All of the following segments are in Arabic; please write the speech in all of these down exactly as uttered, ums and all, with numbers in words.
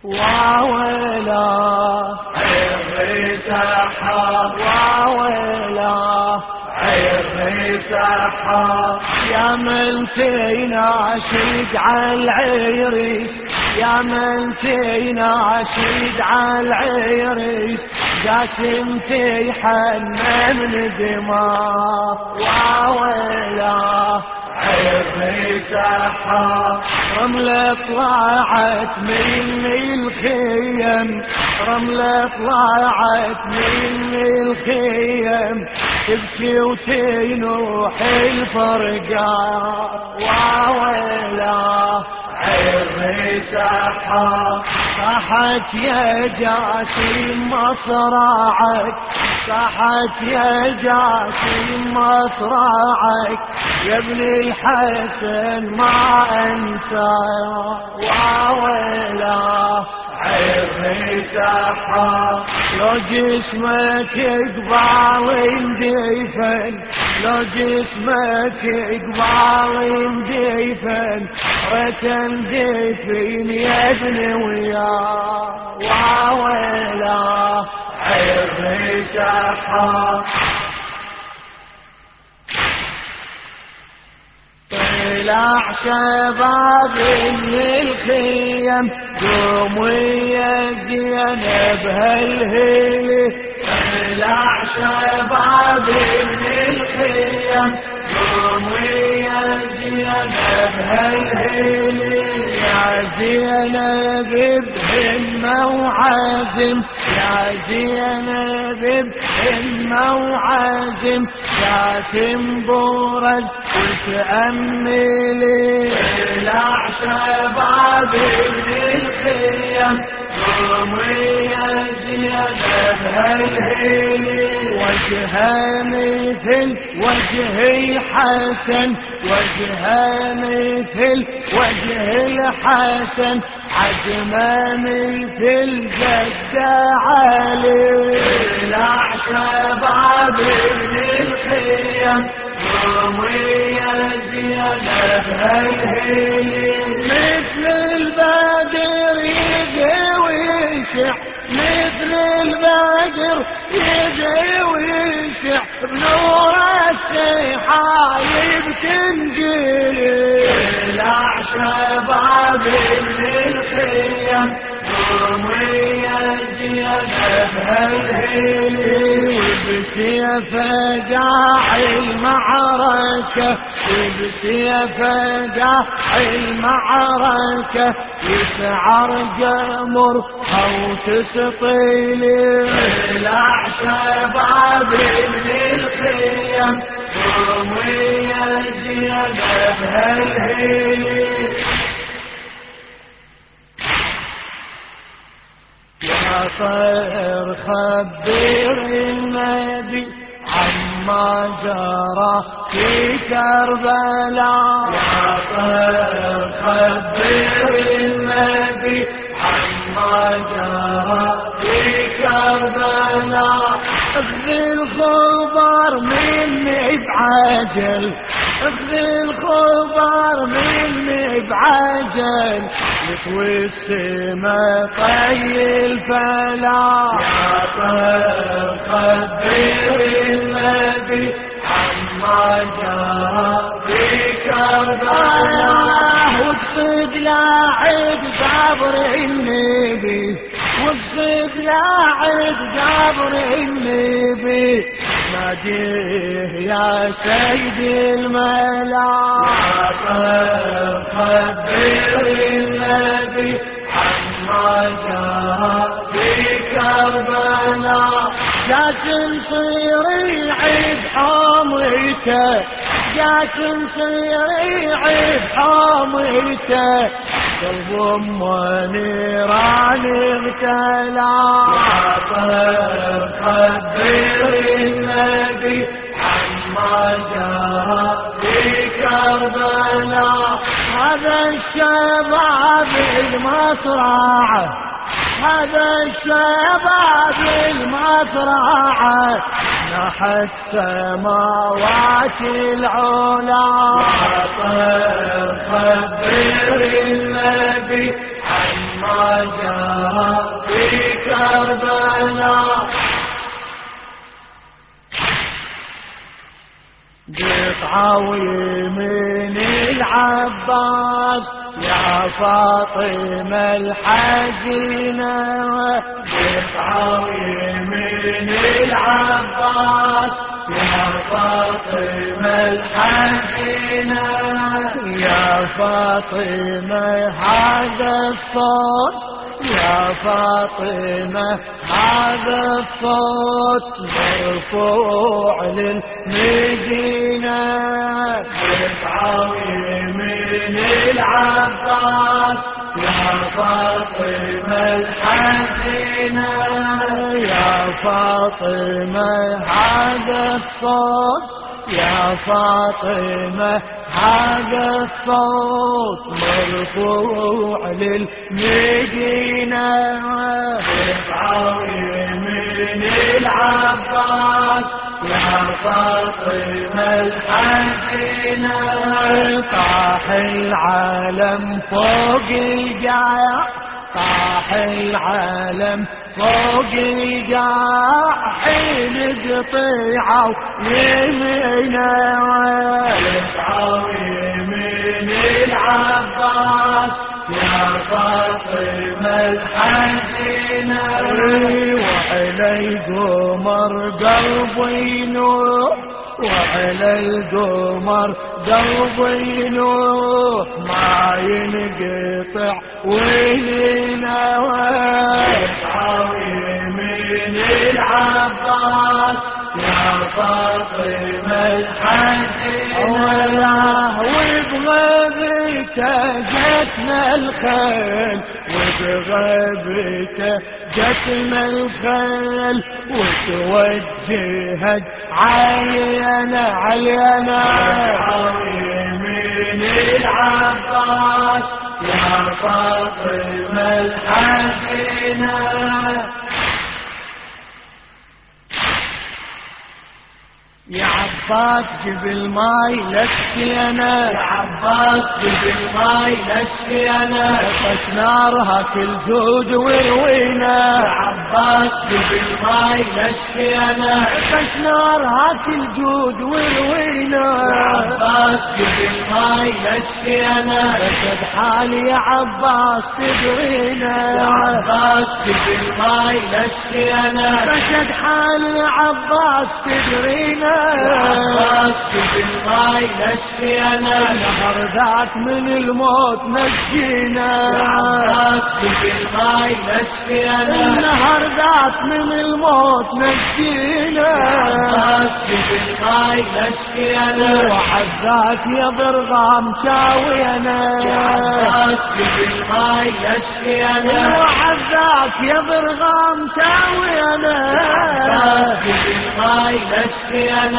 واويلا عيري سحاب واويلا عيري سحاب يا من فينا عشيق عالعريس يا من فينا عشيق عالعريس جاسم في حنن دماء واويلا عيري سحاب رملة طلعت من الخيم رملة طلعت من الخيم تبكي وتنوح الفرقان واويلا عيري سحاب صحت يا جاسم مصرعك صحت يا جاسم مصرعك يا ابن الحسن ما انسى واويلا عيري سحاب لو جسمك قبال مديفن لو جسمك قبال مديفن ريتن ديفين يا ابن وياه واويلا عيري سحاب طلع شباب من الخيم قوم ويا زينب هالهيله طلع شباب من الخيم قوم ويا زينب هالهيله يا زينب بهمة وعازم يا زينب بهمة وعازم يا تنبورج وتأملي طلع شباب من الخيم قوم ويا زينب هالهيله وجهها مثل وجه الحسن وجهها مثل وجه الحسن حجمه مثل جد علي طلع شباب من الخيم قوم ويا زينب هالهيله مثل البدر يجي ويشع مثل البدر يجي ويشع بنور السحايب تنجلي طلع شباب من الخيم قوم ويا زينب هالهيله بسيف قاع المعركة بسيف قاع المعركة يسعر قمر أو تسطيلي طلع شباب من الخيم قوم ويا زينب هالهيله يا طير خبر النبي عما جرى في كربلاء يا طير خبر النبي عما جرى في كربلاء اخذ الخبر مني بعجل اخذ الخبر مني بعجل يطوي السما طي الفلا يا طير خبر النبي عما جرى في كربلاء واقصد لاعب قبر النبي واقصد لاعب قبر النبي ناديه يا سيد الملا يا طير خبر النبي عما جرى في كربلاء جاسم صيري عيد حاميته جاسم صيري عيد حاميته قلب ام نيران اغتلى يا طير خبر النبي عما جرى في كربلاء هذا الشباب المصرعه هذا الشباب المصرعه نحت سماوات العلا يا طير خبر النبي عما عما جرى في كربلاء. قطعة ويمين العباس يا فاطمة الحزينة، قطعة ويمين العباس يا فاطمة الحزينة. يا فاطمة هذا الصوت يا فاطمة هذا الصوت مرفوع للمدينة. قطعة ويمين العباس يا فاطمة الحزينة. يا فاطمة هذا الصوت يا فاطمة هذا الصوت مرفوع للمدينة. قطعة ويمين العباس يا فاطمة الحزينة. طاح العالم فوق القاع طاح العالم فوق القاع حين قطيعة يمينه. قطعة ويمين العباس يا فاطمة الحزينة. وعلى القمر قلبي نوح وعلى القمر قلبي نوح ما ينقطع ويلنا. قطعة ويمين العباس يا فاطمة الحزينة. وبغيبته جتنا الخيل وبغيبته جتنا الخيل وتوجهت علينا علينا. قطعة ويمين العباس يا فاطمة الحزينة. يا عباس جيب الماي لسقينا يا عباس جيب الماي لسقينا. طش نارها كل جود وروينا. يا عباس جيب الماي لسقينا. طش نارها كل جود وروينا. يا عباس جيب الماي لسقينا. رشد حالي يا عباس تدرينا. يا عباس جيب الماي لسقينا. رشد حالي يا عباس تدرينا. يا عباس جيب الماي لسقينا. نهر ذاك من الموت نجينا. يا عباس جيب الماي لسقينا. النهر ذاك من الموت نجينا. يا عباس جيب الماي لسقينا. وحد ذاك يا ضرغام شاوينا. يا عباس جيب الماي لسقينا. وحد ذاك يا ضرغام شاوينا. يا عباس جيب الماي لسقينا.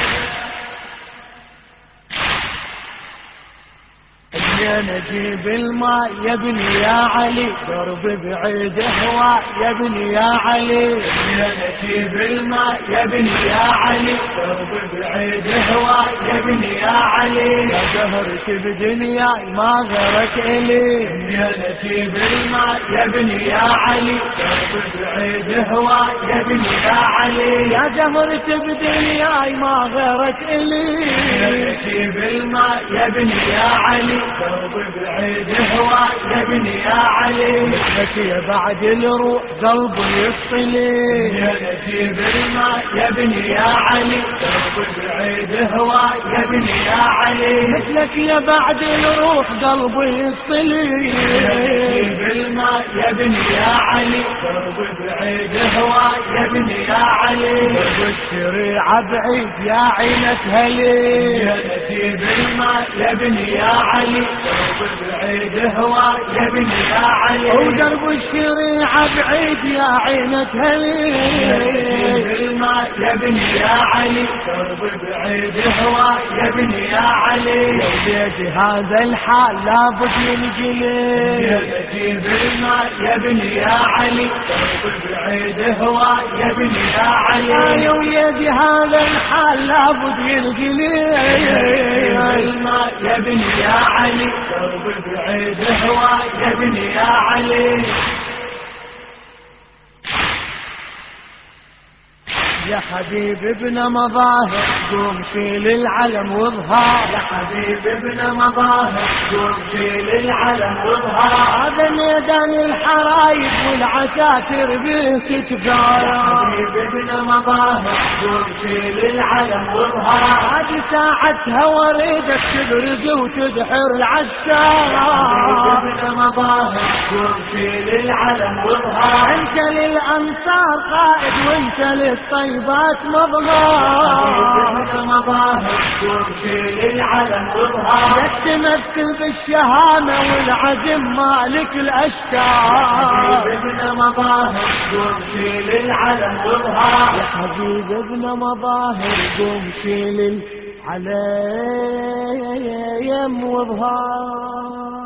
يا نجيب الماء يا ابني يا علي درب بعيد هوا يا ابني يا علي. يا نجيب الماء يا ابني يا علي درب بعيد هوا يا ابني يا علي. يا زهرت بدنياي ما غيرك إلي. يا نجيب الماء يا ابني يا علي درب بعيد هوا يا ابني يا علي. يا زهرت بدنياي ما غيرك إلي. يا نجيب الماء يا ابني يا علي درب بعيد هوا يا ابني يا علي. لك يا بعد الروح قلبي يفصلي. يا نجيب الماء يا ابني يا علي درب بعيد هوا يا ابني يا علي. مثلك يا بعد الروح قلبي يفصلي. يا نجيب الماء يا ابني يا علي درب بعيد هوا يا ابني يا علي. والشريعة بعيد يا عينة هلي. يا نجيب الماء يا ابني يا علي درب بعيد هوا يا ابني يا علي. ودرب الشريعة بعيد يا عينة هلي. يا نجيب الماء يا ابني يا علي درب بعيد هوا يا ابني يا علي. ليت هذا الحال لابد ينجلي. يا نجيب الماء يا ابني يا علي درب بعيد هوا يا ابني يا علي. يا وليدي هذا الحال لابد ينجلي. يا نجيب الماء يا ابني يا علي درب بعيد هوا يا ابني يا علي. يا حبيب ابن مظاهر قوم شيل العلم واظهر، يا حبيب ابن مظاهر قوم شيل العلم واظهر، هذا ميدان الحرايب والعساكر بك تفاير. يا حبيب ابن مظاهر قوم شيل العلم واظهر، هذه ساعتها وريدك تبرز وتدحر العسكر. يا حبيب ابن مظاهر قوم شيل العلم واظهر، انت للانصار قائد وانت للطيبات مظهر. مظاهر قوم شيل العلم واظهر، تمثل بالشهامة والعزم مالك الاشكال. ابن مظاهر قوم شيل العلم واظهر، يا حبيب ابن مظاهر قوم شيل العلم واظهر.